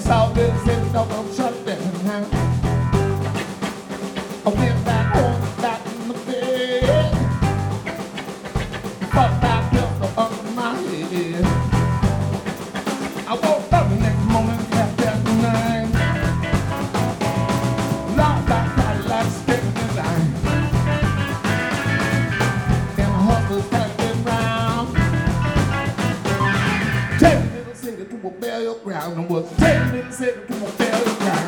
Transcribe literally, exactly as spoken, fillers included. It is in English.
saw this in the world shut down. I went back home, back in the bed. Fucked that pistol under my head. I woke up the next morning, half past nine. Lord, I cried like a scared line. And my husband's passing round. Take a little city to a burial ground. I was taking a little city to a burial ground.